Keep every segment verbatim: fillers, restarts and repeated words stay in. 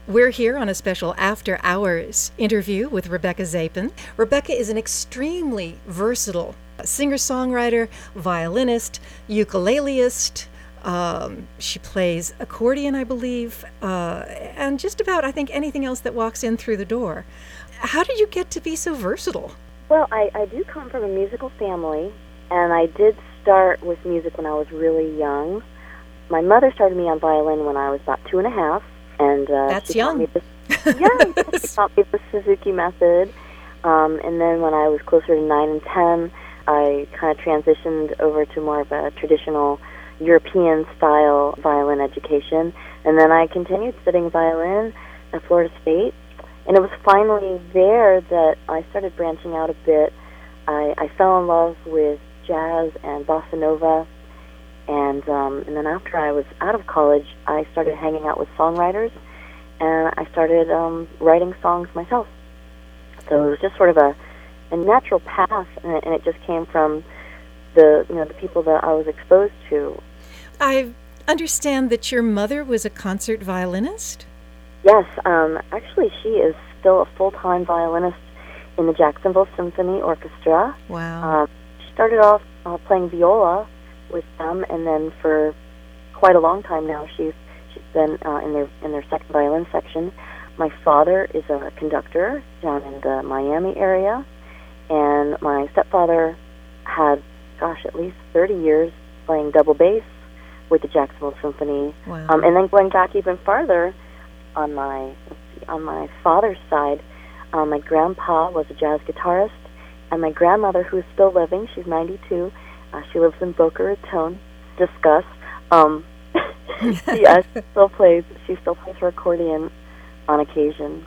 We're here on a special After Hours interview with Rebecca Zapin. Rebecca is an extremely versatile singer-songwriter, violinist, ukuleleist. Um, she plays accordion, I believe, uh, and just about, I think, anything else that walks in through the door. How did you get to be so versatile? Well, I, I do come from a musical family, and I did start with music when I was really young. My mother started me on violin when I was about two and a half. And uh, That's she young. Taught me this, yeah, she taught me the Suzuki method. Um, and then when I was closer to nine and ten, I kind of transitioned over to more of a traditional European-style violin education. And then I continued studying violin at Florida State. And it was finally there that I started branching out a bit. I, I fell in love with jazz and bossa nova. And um, and then after I was out of college, I started hanging out with songwriters, and I started um, writing songs myself. So it was just sort of a, a natural path, and it, and it just came from the you know the people that I was exposed to. I understand that your mother was a concert violinist? Yes, um, actually, she is still a full-time violinist in the Jacksonville Symphony Orchestra. Wow. Um, she started off uh, playing viola with them, and then for quite a long time now, she's she's been uh, in their in their second violin section. My father is a conductor down in the Miami area, and my stepfather had, gosh, at least thirty years playing double bass with the Jacksonville Symphony. Wow. Um, and then going back even farther, on my let's see, on my father's side, um, my grandpa was a jazz guitarist, and my grandmother, who is still living, she's ninety-two. Uh, she lives in Boca Raton. Discuss. Um, she uh, still plays. She still plays her accordion on occasion.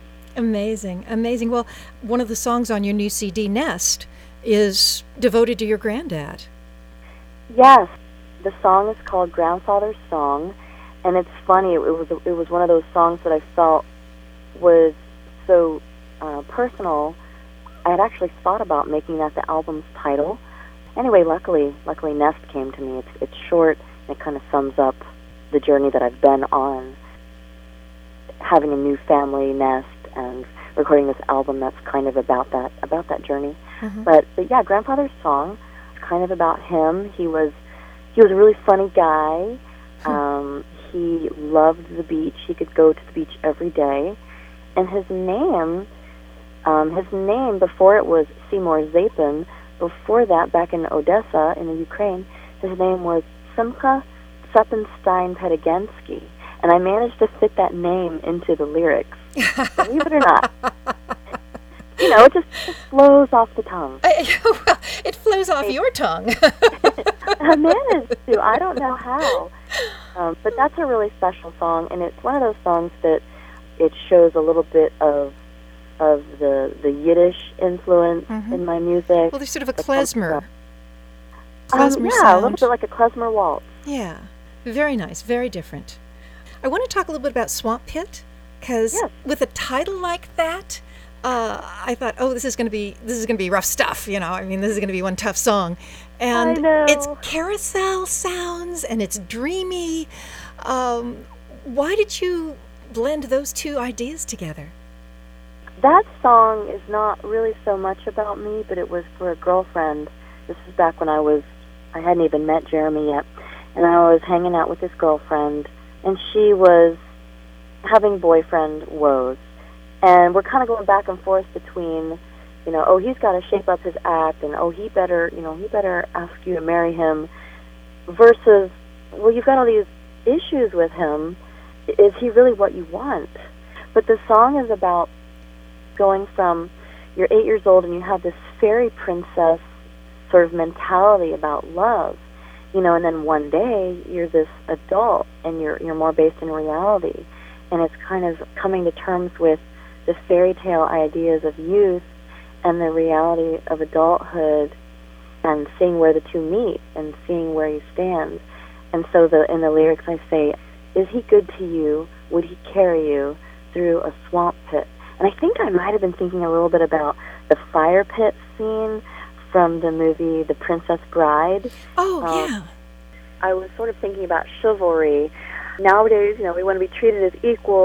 Amazing, amazing. Well, one of the songs on your new C D, Nest, is devoted to your granddad. Yes, the song is called Grandfather's Song, and it's funny. It was it was one of those songs that I felt was so uh, personal. I had actually thought about making that the album's title. Anyway, luckily, luckily Nest came to me. It's it's short, and it kind of sums up the journey that I've been on, having a new family nest and recording this album that's kind of about that about that journey. Mm-hmm. But, but yeah, Grandfather's Song is kind of about him. He was he was a really funny guy. Um, he loved the beach. He could go to the beach every day, and his name, um, his name before it was Seymour Zapin. Before that, back in Odessa, in the Ukraine, his name was Simcha Seppenstein-Petegensky, and I managed to fit that name into the lyrics. Believe it or not. You know, it just, just flows off the tongue. Well, it flows off your tongue. I managed to. I don't know how. Um, but that's a really special song, and it's one of those songs that it shows a little bit of of the the Yiddish influence mm-hmm. in my music. Well, there's sort of a klezmer. Klezmer um, yeah, sound. A little bit like a klezmer waltz. Yeah, very nice, very different. I want to talk a little bit about Swamp Pit, because yes. with a title like that, uh, I thought, oh, this is going to be this is going to be rough stuff. You know, I mean, this is going to be one tough song, and I know. It's carousel sounds and it's dreamy. Um, why did you blend those two ideas together? That song is not really so much about me, but it was for a girlfriend. This was back when I was, I hadn't even met Jeremy yet, and I was hanging out with this girlfriend, and she was having boyfriend woes. And we're kind of going back and forth between, you know, oh, he's got to shape up his act, and oh, he better, you know, he better ask you to marry him, versus, well, you've got all these issues with him. Is he really what you want? But the song is about going from, you're eight years old and you have this fairy princess sort of mentality about love, you know, and then one day you're this adult and you're you're more based in reality, and it's kind of coming to terms with the fairy tale ideas of youth and the reality of adulthood, and seeing where the two meet and seeing where you stand. And so the in the lyrics I say, is he good to you? Would he carry you through a swamp pit? And I think I might have been thinking a little bit about the fire pit scene from the movie The Princess Bride. Oh, um, yeah. I was sort of thinking about chivalry. Nowadays, you know, we want to be treated as equals,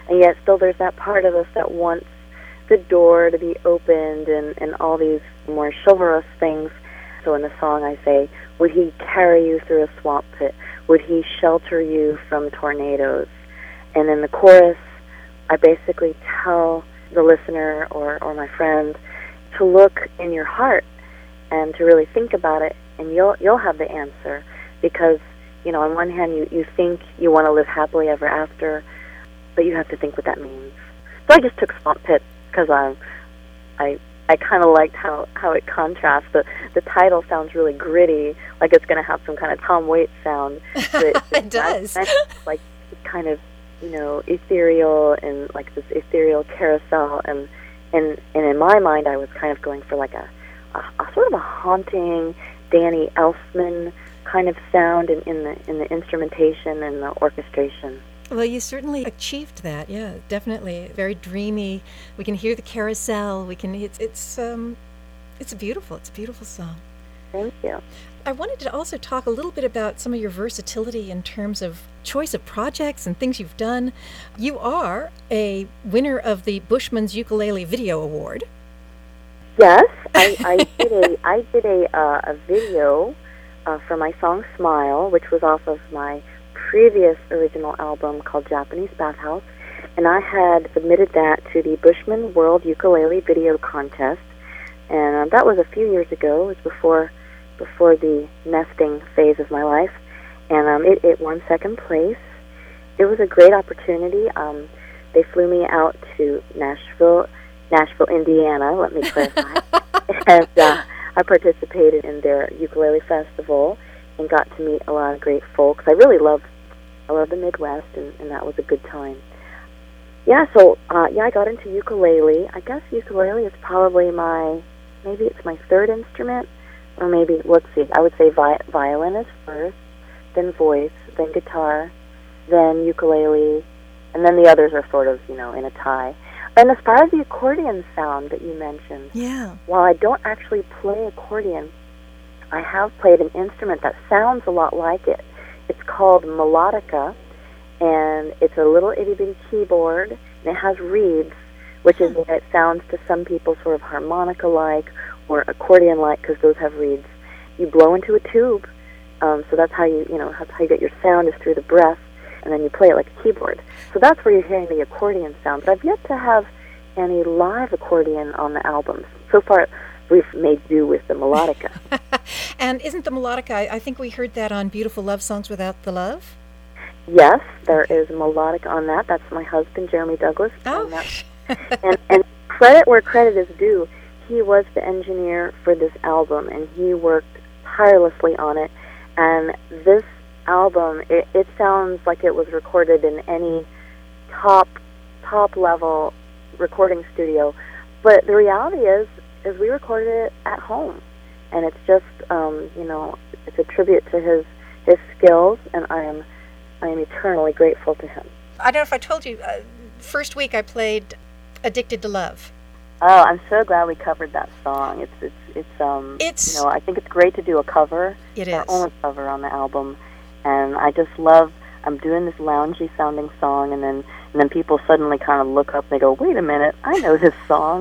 and yet still there's that part of us that wants the door to be opened and, and all these more chivalrous things. So in the song I say, would he carry you through a swamp pit? Would he shelter you from tornadoes? And in the chorus, I basically tell the listener or, or my friend to look in your heart and to really think about it, and you'll you'll have the answer. Because, you know, on one hand, you, you think you want to live happily ever after, but you have to think what that means. So I just took Swamp Pit because I, I, I kind of liked how, how it contrasts. The, the title sounds really gritty, like it's going to have some kind of Tom Waits sound. But it, it does. That's, that's like kind of, you know, ethereal and like this ethereal carousel. And, and, and in my mind, I was kind of going for like a, a, a sort of a haunting Danny Elfman kind of sound in, in the in the instrumentation and the orchestration. Well, you certainly achieved that. Yeah, definitely very dreamy. We can hear the carousel. We can. It's it's um, it's beautiful. It's a beautiful song. Thank you. I wanted to also talk a little bit about some of your versatility in terms of choice of projects and things you've done. You are a winner of the Bushman's Ukulele Video Award. Yes, I, I did a I did a uh, a video uh, for my song "Smile," which was off of my previous original album called Japanese Bathhouse, and I had submitted that to the Bushman World Ukulele Video Contest, and uh, that was a few years ago. It was before before the nesting phase of my life, and um, it, it won second place. It was a great opportunity. Um, they flew me out to Nashville. Nashville, Indiana, let me clarify. and uh, I participated in their ukulele festival and got to meet a lot of great folks. I really love, I love the Midwest, and, and that was a good time. Yeah, so uh, yeah, I got into ukulele. I guess ukulele is probably my, maybe it's my third instrument, or maybe let's see. I would say vi- violin is first, then voice, then guitar, then ukulele, and then the others are sort of, you know, in a tie. And as far as the accordion sound that you mentioned, yeah. while I don't actually play accordion, I have played an instrument that sounds a lot like it. It's called melodica, and it's a little itty-bitty keyboard, and it has reeds, which is why it sounds to some people sort of harmonica-like or accordion-like, because those have reeds. You blow into a tube, um, so that's how you, you know, that's how you get your sound is through the breath, and then you play it like a keyboard. So that's where you're hearing the accordion sound. But I've yet to have any live accordion on the albums. So far, we've made do with the melodica. And isn't the melodica, I, I think we heard that on Beautiful Love Songs Without the Love? Yes, there is melodica on that. That's my husband, Jeremy Douglas. Oh. And, and, and credit where credit is due, he was the engineer for this album, and he worked tirelessly on it. And this album, it, it sounds like it was recorded in any top top level recording studio, but the reality is is we recorded it at home, and it's just um, you know, it's a tribute to his his skills, and I am I am eternally grateful to him. I don't know if I told you, uh, first week I played Addicted to Love. Oh, I'm so glad we covered that song. It's it's it's um it's, you know, I think it's great to do a cover. It our is. only cover on the album. And I just love, I'm doing this loungy sounding song, and then and then people suddenly kind of look up and they go, wait a minute, I know this song.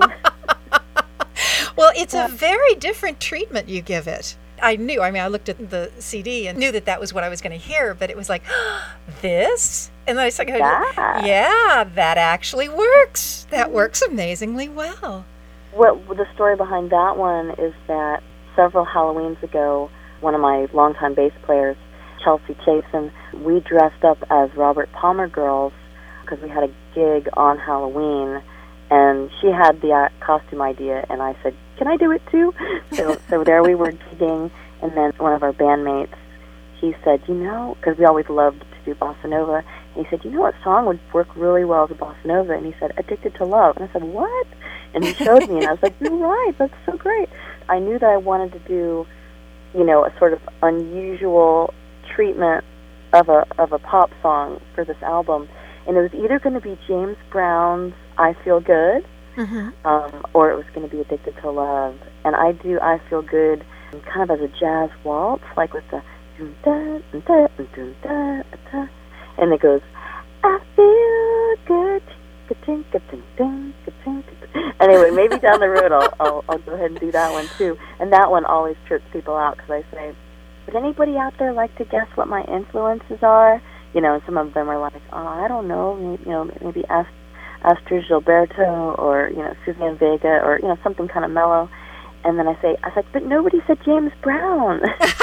Well, it's a very different treatment you give it. I knew, I mean, I looked at the C D and knew that that was what I was going to hear, but it was like, this? And then I said, yeah. yeah, that actually works. That works amazingly well. Well, the story behind that one is that several Halloweens ago, one of my longtime bass players, Chelsea Chasen, we dressed up as Robert Palmer girls because we had a gig on Halloween, and she had the uh, costume idea, and I said, can I do it too? So so there we were gigging, and then one of our bandmates, he said, you know, because we always loved to do bossa nova, and he said, you know what song would work really well as a bossa nova? And he said, Addicted to Love. And I said, what? And he showed me, and I was like, you're right, that's so great. I knew that I wanted to do, you know, a sort of unusual treatment of a of a pop song for this album, and it was either going to be James Brown's I Feel Good, mm-hmm. um, or it was going to be Addicted to Love. And I do I Feel Good kind of as a jazz waltz, like with the dun, dun, dun, dun, dun, dun, and it goes, I feel good ka-tink, ka-tink, ding, ka-tink, ka-tink. Anyway, maybe down the road I'll, I'll I'll go ahead and do that one too. And that one always trips people out because I say, would anybody out there like to guess what my influences are? You know, and some of them are like, oh, I don't know, maybe, you know, maybe Ast- Astor Gilberto or, you know, Suzanne Vega or, you know, something kind of mellow. And then I say, I was like, but nobody said James Brown.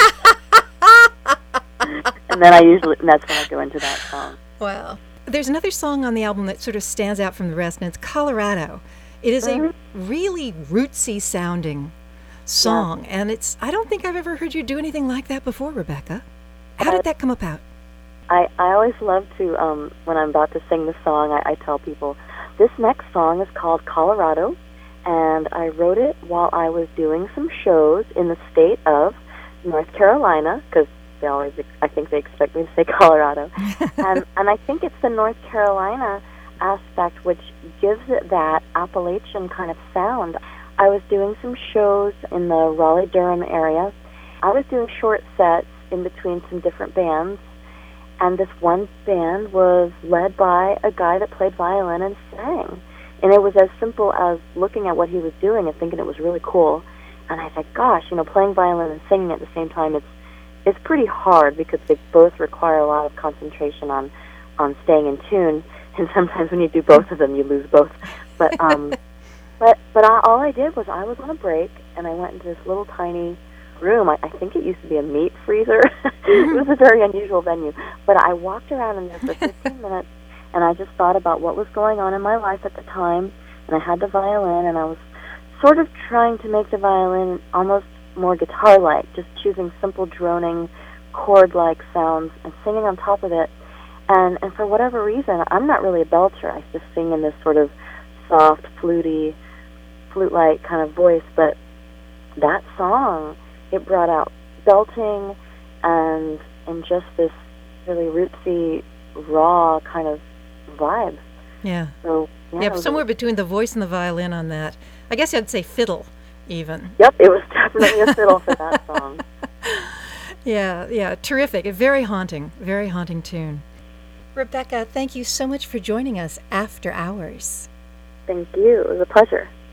And then I usually, and that's when I go into that song. Wow. There's another song on the album that sort of stands out from the rest, and it's Colorado. It is mm-hmm. a really rootsy sounding song, yeah. and it's, I don't think I've ever heard you do anything like that before, Rebecca. How did that come about? I, I always love to, um, when I'm about to sing the song, I, I tell people, this next song is called Colorado, and I wrote it while I was doing some shows in the state of North Carolina, because they always, I think they expect me to say Colorado, and, and I think it's the North Carolina aspect which gives it that Appalachian kind of sound. I was doing some shows in the Raleigh-Durham area. I was doing short sets in between some different bands, and this one band was led by a guy that played violin and sang. And it was as simple as looking at what he was doing and thinking it was really cool. And I thought, gosh, you know, playing violin and singing at the same time, it's it's pretty hard because they both require a lot of concentration on, on staying in tune. And sometimes when you do both of them, you lose both. But um, but but I, all I did was I was on a break, and I went into this little tiny room. I, I think it used to be a meat freezer. It was a very unusual venue. But I walked around in there for fifteen minutes, and I just thought about what was going on in my life at the time. And I had the violin, and I was sort of trying to make the violin almost more guitar-like, just choosing simple droning chord-like sounds and singing on top of it. And and for whatever reason, I'm not really a belter. I just sing in this sort of soft, fluty, flute-like kind of voice. But that song, it brought out belting and and just this really rootsy, raw kind of vibe. Yeah. So yeah, yeah somewhere between the voice and the violin on that. I guess I'd say fiddle, even. Yep, it was definitely a fiddle for that song. Yeah, yeah, terrific. A very haunting, very haunting tune. Rebecca, thank you so much for joining us after hours. Thank you. It was a pleasure.